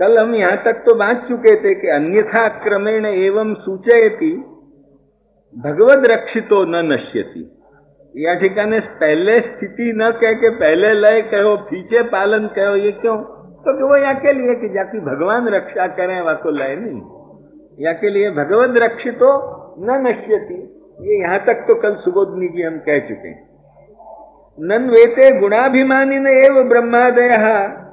कल हम यहां तक तो बांट चुके थे कि अन्यथा क्रमेण एवं सूचयति भगवद रक्षितो न नश्यति। या ठिकाने पहले स्थिति न कह के पहले लय कहो, पीछे पालन कहो, ये क्यों? तो कि वो या के लिए कि जाकि भगवान रक्षा करें, वा को लय नहीं, या के लिए भगवद रक्षितो न नश्यति। ये यहां तक तो कल सुबोधनी जी हम कह चुके हैं। नन वेते गुणाभिमानिन एव ब्रह्मादयः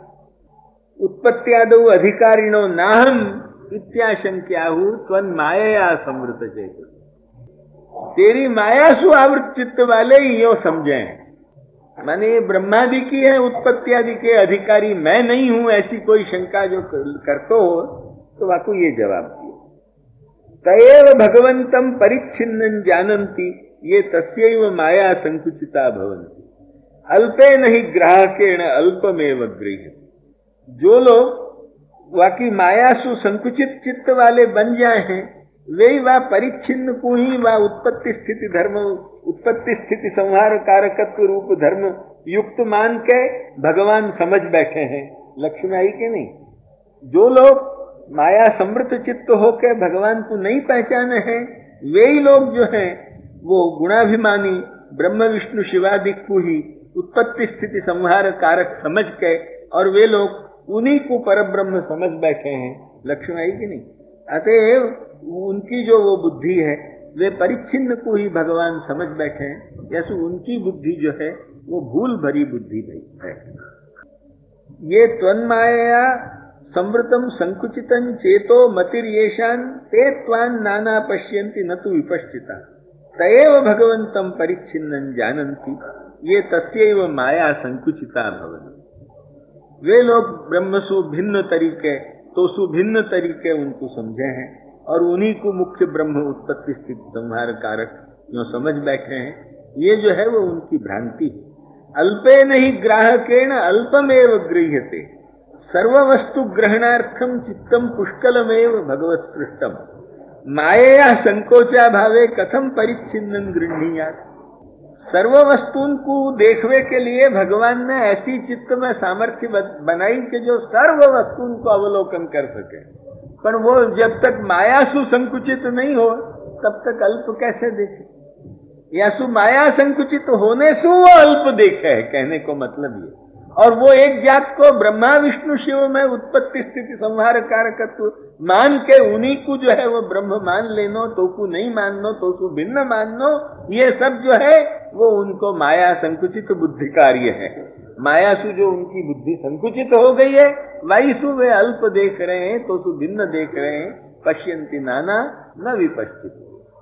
उत्पत्त्यादौ अधिकारिणो नाहम इत्याशंक्याहु त्वन्मायया संवृत चेत। तेरी माया सु आवृत चित्त वाले यो समझे, माने ये ब्रह्मादि की है, उत्पत्ति आदि के अधिकारी मैं नहीं हूं, ऐसी कोई शंका जो करतो हो तो वाकु ये जवाब दिया। तयेव भगवंतम परिच्छिन्नं जानन्ति ये तस्यैव माया संकुचिता भवन्ति अल्पे नहीं ग्राहकेण अल्पमेव गृह्य। जो लोग वाकई माया सु संकुचित चित्त वाले बन जाए हैं, वे वह परिच्छिन्न को ही वह उत्पत्ति स्थिति धर्म, उत्पत्ति स्थिति संहार कारकत्व रूप धर्म युक्त मान के भगवान समझ बैठे हैं। लक्ष्य में आई के नहीं? जो लोग माया समृत चित्त होकर भगवान को नहीं पहचाने हैं, वे ही लोग जो हैं वो गुणाभिमानी ब्रह्म विष्णु शिवादिक को ही उत्पत्ति स्थिति संहार कारक समझ के, और वे लोग उन्हीं को परब्रह्म समझ बैठे हैं। लक्ष्य में आई कि नहीं? अतएव उनकी जो वो बुद्धि है वे परिच्छिन्न को ही भगवान समझ बैठे हैं, जैसे उनकी बुद्धि जो है वो भूल भरी बुद्धि है। ये त्वन्मायया संवृतम संकुचितं चेतो मतिर्येषान् ते त्वान् नाना पश्यन्ति न तु विपश्चिता तयेव भगवन्तं परिच्छिन्नं जानन्ति ये तस्यैव माया संकुचिता भवन्ति। वे लोग ब्रह्म सु भिन्न तरीके तो सुभिन्न तरीके उनको समझे हैं, और उन्हीं को मुख्य ब्रह्म उत्पत्ति स्थिति संहार कारक जो समझ बैठे हैं। ये जो है वो उनकी भ्रांति है। अल्पे नहीं ग्राहकेण अल्पमेव गृह्यते सर्व वस्तु ग्रहणार्थम चित्तम पुष्कलमेव भगवत सृष्टम मायया संकोचा भावे कथम परिच्छिन्नं गृह्णीयात्। सर्व वस्तुओं को देखने के लिए भगवान ने ऐसी चित्त में सामर्थ्य बनाई कि जो सर्व वस्तुओं को अवलोकन कर सके, पर वो जब तक माया सु संकुचित नहीं हो तब तक अल्प कैसे देखे? या सु माया संकुचित होने सु वो अल्प देखे है, कहने को मतलब ये। और वो एक जात को ब्रह्मा विष्णु शिव में उत्पत्ति स्थिति संहार कारकत्व मान के उन्हीं को जो है वो ब्रह्म मान लेनो, तो को नहीं माननो, तो को भिन्न माननो, ये सब जो है वो उनको माया संकुचित बुद्धि कार्य है। माया सु जो उनकी बुद्धि संकुचित हो गई है, वही सु वे अल्प देख रहे हैं, तो सु भिन्न देख रहे हैं। पश्यन्ति नाना न विपश्चित।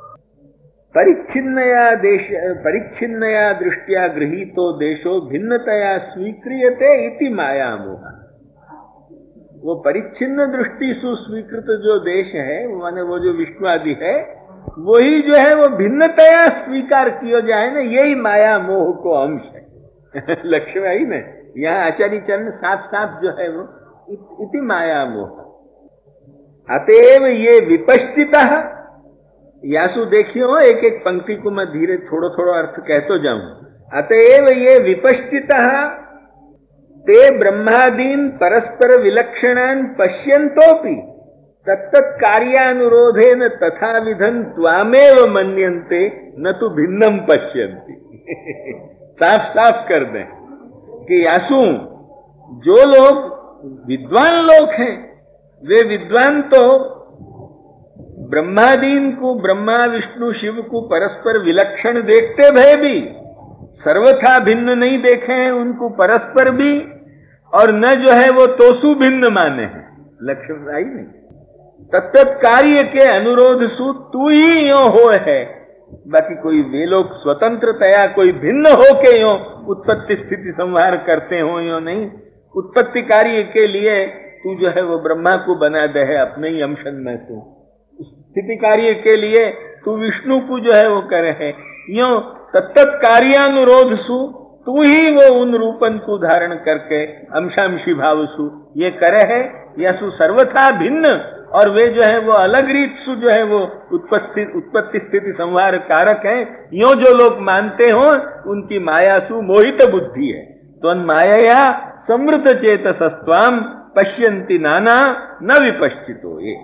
परिच्छिन्नया दृष्टिया गृहीतो देशो भिन्नतया स्वीक्रियते इति माया मोह। वो परिच्छिन्न दृष्टि सु स्वीकृत जो देश है, माने वो जो विष्णु आदि है, वही जो है वो भिन्नतया स्वीकार किया जाए ना, यही माया मोह को अंश है। लक्ष्य में आई ना, यहाँ आचार्य चरण साफ साफ जो है वो इति माया मोह। अतएव ये विपश्चिता यासु देखियो, एक एक पंक्ति को मैं धीरे थोड़ा थोड़ा अर्थ कहतो जाऊं। अतएव ये विपश्चिता ते ब्रह्मादीन परस्पर विलक्षणान् पश्यन्तोपि तत्तत् कार्यानुरोधेन तथा विधन त्वामेव मन्यन्ते न तो भिन्नम पश्यन्ति। साफ साफ कर दें कि यासु जो लोग विद्वान लोग हैं, वे विद्वान तो ब्रह्मादीन को, ब्रह्मा विष्णु शिव को परस्पर विलक्षण देखते भय भी सर्वथा भिन्न नहीं देखे हैं उनको परस्पर भी, और न जो है वो तोसु भिन्न माने हैं। लक्ष्य आई नहीं? तत्त कार्य के अनुरोध सु तू ही यो हो है, बाकी कोई वे लोग स्वतंत्रतया कोई भिन्न हो के यो उत्पत्ति स्थिति संहार करते हो यो नहीं। उत्पत्ति कार्य के लिए तू जो है वो ब्रह्मा को बना दे है अपने ही अंशन में, तू स्थिति कार्य के लिए तू विष्णु को जो है वो करे है। यो तत्त कार्यानुरोध सु तू ही वो उन रूपन को धारण करके अंशांशी भाव सु ये करे है, या सु सर्वथा भिन्न, और वे जो है वो अलग रीत सु जो है वो उत्पत्ति स्थिति संहार कारक है। यो जो लोग मानते हो उनकी माया सु मोहित बुद्धि है। त्वन् मायया समृत चेतसस्त्वाम पश्यन्ति नाना न विपश्चितो। ये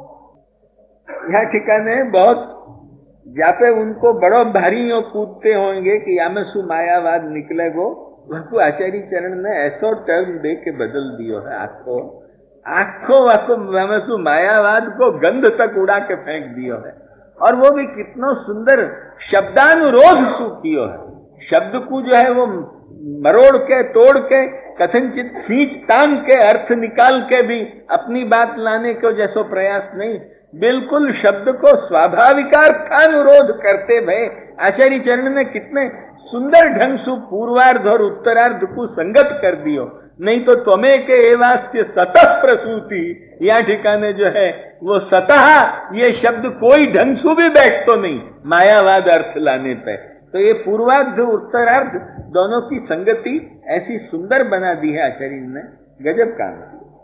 यह ठिकाने बहुत जापे उनको बड़ो भारी यो कूदते होंगे कि या में सु मायावाद निकलेगो, वह आचार्य चरण ने ऐसो टर्म दे के बदल दियो है। आखो वाको मायावाद को गंध तक उड़ा के फेंक दियो है। और वो भी कितना सुंदर शब्दानुरोध सु कियो है। शब्द को जो है वो मरोड़ के तोड़ के कथनचित खींच तान के अर्थ निकाल के भी अपनी बात लाने को जैसो प्रयास नहीं, बिल्कुल शब्द को स्वाभाविकार्थानुरोध करते भय आचार्य चरण ने कितने सुंदर ढंग से पूर्वार्ध और उत्तरार्ध को संगत कर दियो। नहीं तो त्वमे के एवास्य सतः प्रसूति, या ठिकाने जो है वो सतः ये शब्द कोई ढंग से भी बैठ तो नहीं मायावाद अर्थ लाने पे। तो ये पूर्वार्ध उत्तरार्ध दोनों की संगति ऐसी सुंदर बना दी है आचार्य ने, गजब काम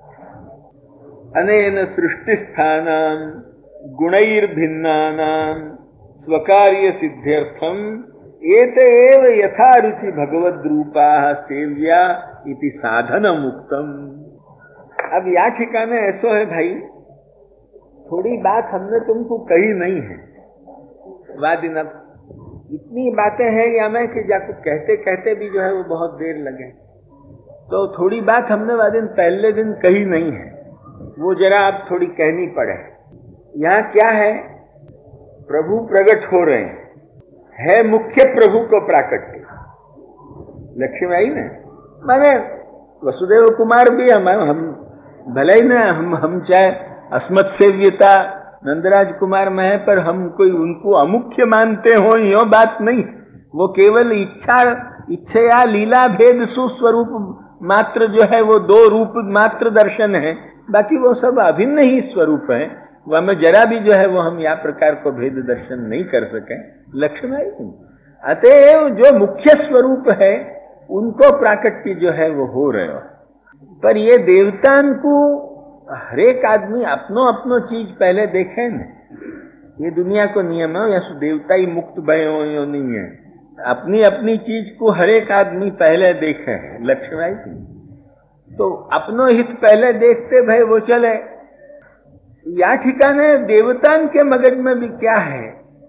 किया। अनेन सृष्टिस्थानां गुणैर्भिन्नानां स्वकार्य सिद्ध्यर्थम एते एव यथा रुचि भगवद्रूपाः सेव्या इति साधनम उक्तम। अब या ठिकाने ऐसो है भाई, थोड़ी बात हमने तुमको कही नहीं है वादिन, अब इतनी बातें हैं या मैं कि जाको कहते कहते भी जो है वो बहुत देर लगे, तो थोड़ी बात हमने वादिन पहले दिन कही नहीं है, वो जरा अब थोड़ी कहनी पड़े। यहाँ क्या है, प्रभु प्रकट हो रहे है मुख्य प्रभु को प्राकट्य लक्ष्मी आई ने, माने वसुदेव कुमार भी हम भले ही ना हम चाहे अस्मत् सेव्यता नंदराज कुमार में है, पर हम कोई उनको अमुख्य मानते हो यो बात नहीं। वो केवल इच्छा लीला भेद सुस्वरूप मात्र जो है वो दो रूप मात्र दर्शन है, बाकी वो सब अभिन्न ही स्वरूप है। वह में जरा भी जो है वो हम या प्रकार को भेद दर्शन नहीं कर सके लक्ष्य में। अतएव जो मुख्य स्वरूप है उनको प्राकट्य जो है वो हो रहे हो। पर ये देवतान को हरेक आदमी अपनो अपनो चीज पहले देखे न, ये दुनिया को नियम है, या देवता ही मुक्त भय हो यो नहीं है, अपनी अपनी चीज को हरेक आदमी पहले देखे है लक्ष्मी। तो अपनो हित पहले देखते भाई वो चले। या ठिकाने देवतान के मगज में भी क्या है,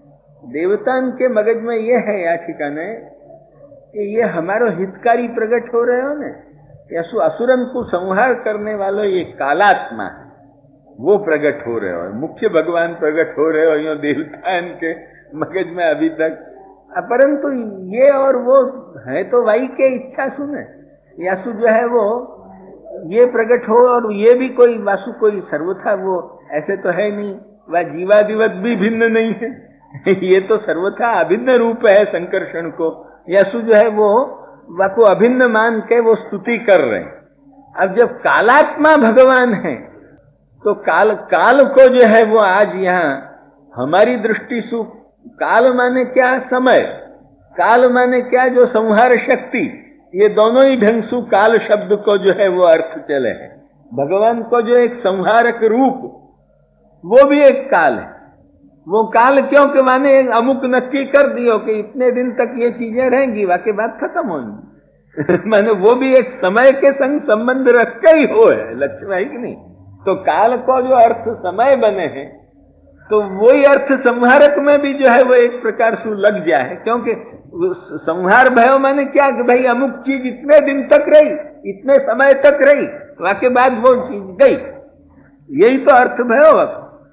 देवतान के मगज में ये है या ठिकाने कि ये हमारो हितकारी प्रकट हो रहे हो ने, या असुरन को संहार करने वालों ये कालात्मा है, वो प्रकट हो रहे हो, मुख्य भगवान प्रकट हो रहे हो यो देवतान के मगज में अभी तक। परंतु ये और वो है तो वाई के इच्छा सुने, यासु जो है वो ये प्रकट हो, और ये भी कोई वासु कोई सर्वथा वो ऐसे तो है नहीं, वह जीवादिवत भी भिन्न नहीं है ये तो सर्वथा अभिन्न रूप है संकर्षण को, यासु जो है वो वाको अभिन्न मान के वो स्तुति कर रहे हैं। अब जब कालात्मा भगवान है तो काल को जो है वो आज यहाँ हमारी दृष्टि सु काल माने क्या, समय, काल माने क्या, जो संहार शक्ति, ये दोनों ही ढंग से काल शब्द को जो है वो अर्थ चले हैं। भगवान को जो एक संहारक रूप वो भी एक काल है। वो काल क्यों के माने अमुक नक्की कर दियो कि इतने दिन तक ये चीजें रहेंगी, वाकई बात खत्म होगी माने वो भी एक समय के संग संबंध रख के ही हो है लक्ष्मी है कि नहीं। तो काल को जो अर्थ समय बने हैं तो वही अर्थ संहारक में भी जो है वो एक प्रकार से लग जाए, क्योंकि संहार भयो माने क्या कि भाई अमुक चीज इतने दिन तक रही, इतने समय तक रही, वाके बाद वो चीज गई, यही तो अर्थ भयो।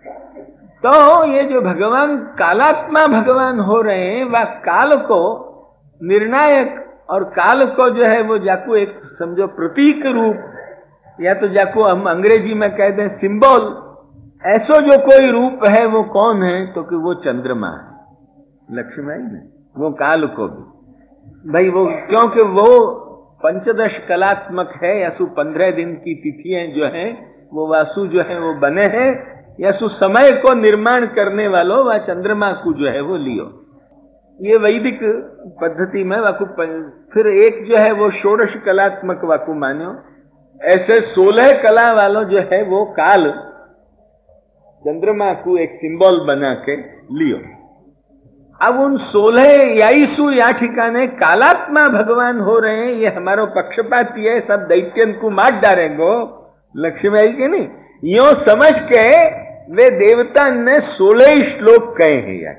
तो ये जो भगवान कालात्मा भगवान हो रहे हैं, वह काल को निर्णायक और काल को जो है वो जाको एक समझो प्रतीक रूप, या तो जाको हम अंग्रेजी में कह दें सिंबल, ऐसो जो कोई रूप है वो कौन है, तो कि वो चंद्रमा है लक्ष्मी ने, वो काल को भी भाई वो, क्योंकि वो पंचदश कलात्मक है, या सु 15 दिन की तिथियां जो हैं वो वासु जो है वो बने हैं, या सु समय को निर्माण करने वालों व चंद्रमा को जो है वो लियो। ये वैदिक पद्धति में वाकु, फिर एक जो है वो षोडश कलात्मक वाकु मान्यो, ऐसे 16 कला वालों जो है वो काल चंद्रमा को एक सिंबल बना के लियो। अब उन 16 याईसु या ठिकाने कालात्मा भगवान हो रहे हैं, ये हमारो पक्षपाती है, सब दैत्यन को मार डालेंगो, लक्ष्य में आई कि नहीं? यो समझ के वे देवता ने 16 श्लोक कहे हैं।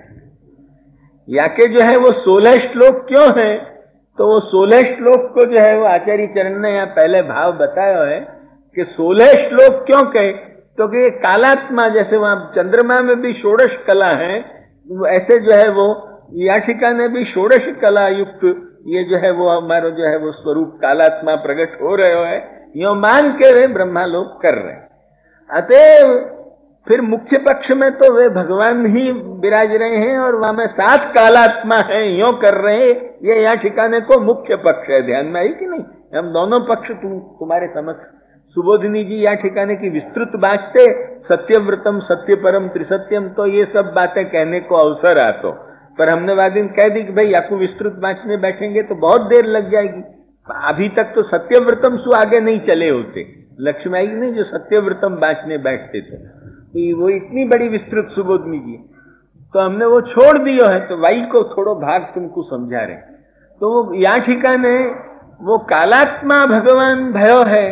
या के जो है वो 16 श्लोक क्यों है? तो वो 16 श्लोक को जो है वो आचार्य चरण ने यहाँ पहले भाव बताया है कि 16 श्लोक क्यों कहे, क्योंकि तो कालात्मा, जैसे वहां चंद्रमा में भी षोडश कला है, ऐसे जो है वो याचिका ने भी षोडश कला युक्त ये जो है वो हमारा जो है वो स्वरूप कालात्मा प्रकट हो रहे है, यो मान के वे ब्रह्मा लोग कर रहे हैं। अतएव फिर मुख्य पक्ष में तो वे भगवान ही विराज रहे हैं और वहां में 7 कालात्मा है, यो कर रहे हैं। ये यहाँ ठिकाने को मुख्य पक्ष है, ध्यान में आई कि नहीं? हम दोनों पक्ष तुम्हारे समक्ष, सुबोधिनी जी यहाँ ठिकाने की विस्तृत बातते, सत्यव्रतम सत्य परम त्रिसत्यम, तो ये सब बातें कहने को अवसर आतो, पर हमने वाद दिन कह दी कि भाई आपको विस्तृत बांचने बैठेंगे तो बहुत देर लग जाएगी। अभी तक तो सत्यव्रतम सु आगे नहीं चले होते, लक्ष्मी नहीं जो सत्यव्रतम बांचने बैठते थे, तो वो इतनी बड़ी विस्तृत सुबोधनी जी, तो हमने वो छोड़ दिया है। तो वाई को थोड़ो भाग तुमको समझा रहे। तो वो यहाँ ठिकाने वो कालात्मा भगवान भयो है,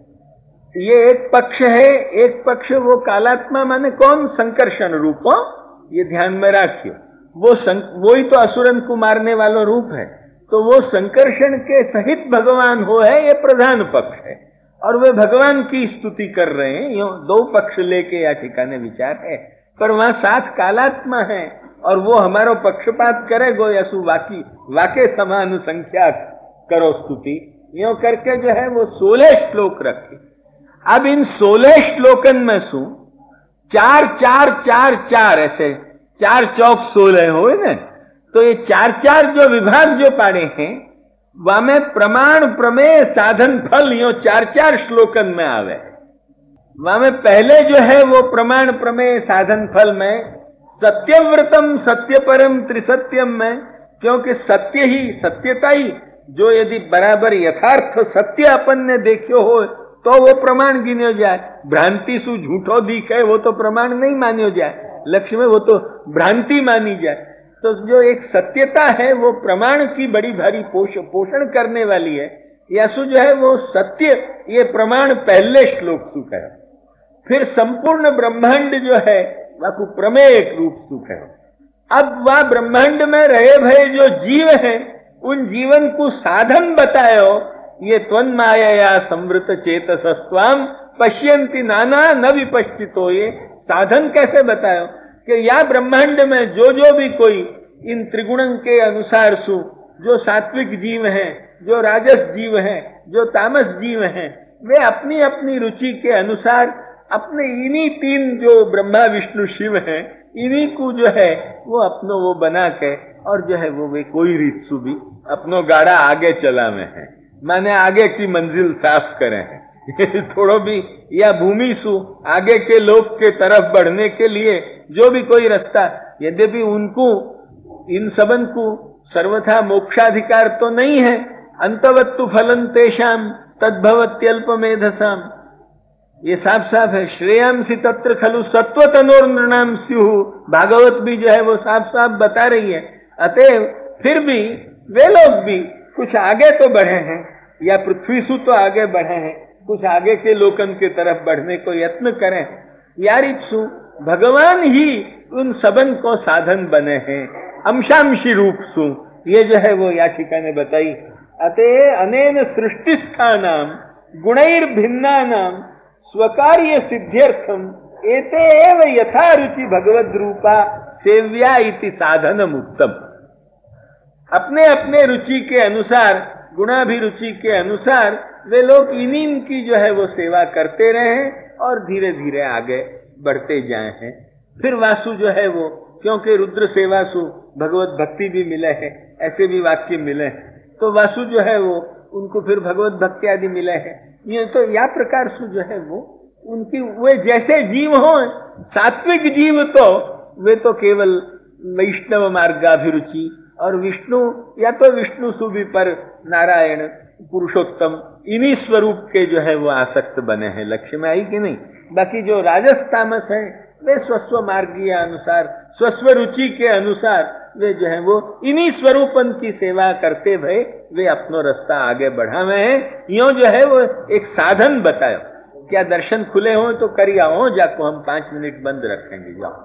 ये एक पक्ष है। एक पक्ष वो कालात्मा माने कौन? संकर्षण रूप हो, ये ध्यान में रखियो। वो ही तो असुरन को मारने वाला रूप है, तो वो संकर्षण के सहित भगवान हो है, ये प्रधान पक्ष है। और वे भगवान की स्तुति कर रहे हैं, यो 2 पक्ष लेके या ठिकाने विचार है, पर वहां 7 कालात्मा है और वो हमारो पक्षपात करेगो यसु वाके समान संख्या करो स्तुति, यो करके जो है वो 16 श्लोक रखे। अब इन 16 श्लोकन में सु 4 4 4 4 ऐसे 4 चौक 16 हो ना, तो ये 4 4 जो विभाग जो पाड़े हैं वामे प्रमाण प्रमेय साधन फल यो 4 4 श्लोकन में आवे। वामे पहले जो है वो प्रमाण प्रमेय साधन फल में सत्यव्रतम सत्य परम त्रिसत्यम में, क्योंकि सत्य ही सत्यता ही जो यदि बराबर यथार्थ सत्य अपन ने देखियो हो तो वो प्रमाण गिनो जाए। भ्रांति सु झूठो दिखे वो तो प्रमाण नहीं मान्यो जाए, लक्ष्य में वो तो भ्रांति मानी जाए। तो जो एक सत्यता है वो प्रमाण की बड़ी भारी पोषण करने वाली है। यासु जो है वो सत्य, ये प्रमाण पहले श्लोक सुख है। फिर संपूर्ण ब्रह्मांड जो है वह प्रमेय रूप सुख है। अब वह ब्रह्मांड में रहे भय जो जीव है उन जीवन को साधन बतायो, ये त्वन् माया संवृत चेतसस्त्वाम पश्यन्ति नाना न विपश्चितो, ये साधन कैसे बतायो कि या ब्रह्मांड में जो भी कोई इन त्रिगुणन के अनुसार सु, जो सात्विक जीव हैं, जो राजस जीव हैं, जो तामस जीव हैं, वे अपनी अपनी रुचि के अनुसार अपने इन्हीं 3 जो ब्रह्मा विष्णु शिव हैं, इन्हीं को जो है वो अपनो वो बना के और जो है वो वे कोई रीत सु भी अपनो गाड़ा आगे चला में है, माने आगे की मंजिल साफ करे हैं थोड़ो भी या भूमि सु आगे के लोग के तरफ बढ़ने के लिए जो भी कोई रास्ता, यद्यपि उनको इन सबन को सर्वथा मोक्षाधिकार तो नहीं है। अंतवत्तु फलं तेषाम तद्भवत्यल्पमेधसाम, ये साफ साफ है। श्रेयांसी तत्र खलु सत्वतनोर नृणाम स्युः, भागवत भी जो है वो साफ साफ बता रही है। अतएव फिर भी वे लोग भी कुछ आगे तो बढ़े हैं, या पृथ्वी सु तो आगे बढ़े हैं, कुछ आगे के लोकन के तरफ बढ़ने को यत्न करें। यारित्सु भगवान ही उन सबन को साधन बने हैं, अंशांशी रूप सु, ये जो है वो याचिका ने बताई। अतः अनेन सृष्टिस्थानाम गुणैर्भिन्नानाम स्वकार्य सिद्ध्यर्थम एते एव यथा रुचि भगवद रूपा सेव्या इति साधनम उत्तम। अपने अपने रुचि के अनुसार, गुणाभिरुचि के अनुसार वे लोग इन्हीं की जो है वो सेवा करते रहे और धीरे धीरे आगे बढ़ते जाए हैं। फिर वासु जो है वो, क्योंकि रुद्र सेवा सु भगवत भक्ति भी मिले हैं, ऐसे भी वाक्य मिले हैं, तो वासु जो है वो उनको फिर भगवत भक्ति आदि मिले हैं। ये तो या प्रकार सु जो है वो उनकी वे जैसे जीव हो, सात्विक जीव तो वे तो केवल वैष्णव मार्गाभिरुचि, और विष्णु या तो विष्णु सुभी पर नारायण पुरुषोत्तम, इन्हीं स्वरूप के जो है वो आसक्त बने हैं। लक्ष्य में आई कि नहीं? बाकी जो राजस तामस है वे स्वस्व मार्गीय अनुसार, स्वस्व रुचि के अनुसार वे जो है वो इन्हीं स्वरूपन की सेवा करते भय वे अपनो रास्ता आगे बढ़ावे हैं। यो जो है वो एक साधन बतायो क्या दर्शन खुले हों तो करी आओ, जाको हम 5 मिनट बंद रखेंगे, जाओ।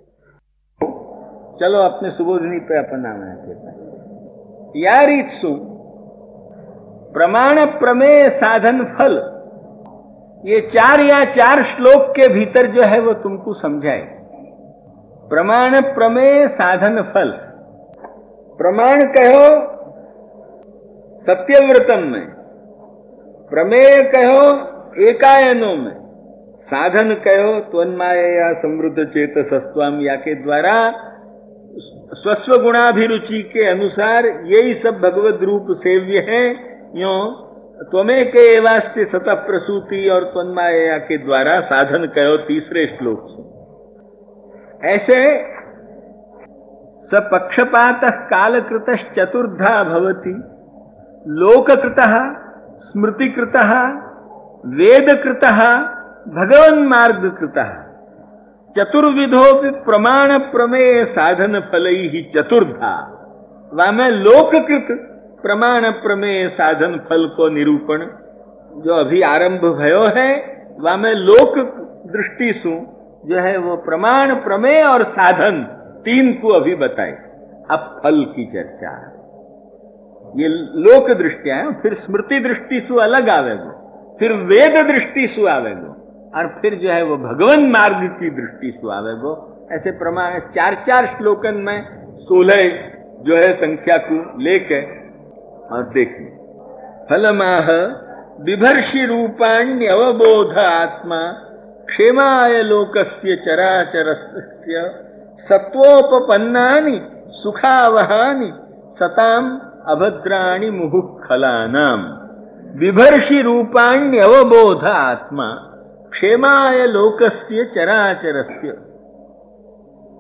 चलो अपने सुबोधनी पे अपन आना है। यारीत्सु प्रमाण प्रमेय साधन फल, ये 4 श्लोक के भीतर जो है वो तुमको समझाए। प्रमाण प्रमेय साधन फल, प्रमाण कहो सत्यव्रतम में, प्रमेय कहो एकायनों में, साधन कहो त्वन्माया समृद्ध चेतसस्त्वम, या के द्वारा स्वस्व गुणाभिरुचि के अनुसार यही सब भगवद रूप सेव्य है। यो त्वमेक एवास्ति सतः प्रसूति और त्वन्माया के द्वारा साधन कहो 3 श्लोक से। ऐसे सपक्षपात कालकृत चतुर्धा भवति, लोककृतः स्मृतिकृतः वेदकृतः भगवन्मार्गकृतः, चतुर्विधोपि प्रमाण प्रमेय साधन फलैहि चतुर्धा। वामे लोककृत प्रमाण प्रमेय साधन फल को निरूपण जो अभी आरंभ भयो है, वामे लोक दृष्टि सु जो है वो प्रमाण प्रमेय और साधन 3 को अभी बताए। अब फल की चर्चा है। ये लोक दृष्टियां है, फिर स्मृति दृष्टि सु अलग आवेगो, फिर वेद दृष्टि सु आवेगो, और फिर जो है वो भगवान मार्ग की दृष्टि सु आवेगो। ऐसे प्रमाण 4 श्लोकन में 16 जो है संख्या को लेके और देखिए। फलमाह बिभर्षि रूपाण्य अवबोध आत्मा क्षेमाय लोकस्य चराचरस्य सत्वोपपन्नानि सुखावहानि सताम अभद्राणि मुहुःखलानाम। बिभर्षि रूपाण्य अवबोध आत्मा क्षेमाय लोकस्य चराचरस्य,